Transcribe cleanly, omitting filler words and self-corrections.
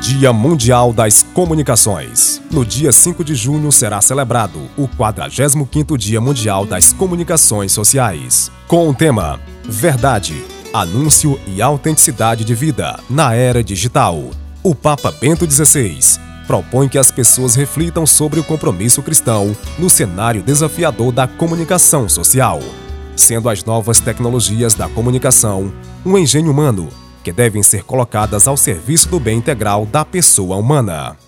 Dia Mundial das Comunicações. No dia 5 de junho será celebrado o 45º Dia Mundial das Comunicações Sociais, com o tema Verdade, Anúncio e Autenticidade de Vida na Era Digital. O Papa Bento XVI propõe que as pessoas reflitam sobre o compromisso cristão no cenário desafiador da comunicação social, sendo as novas tecnologias da comunicação um engenho humano que devem ser colocadas ao serviço do bem integral da pessoa humana.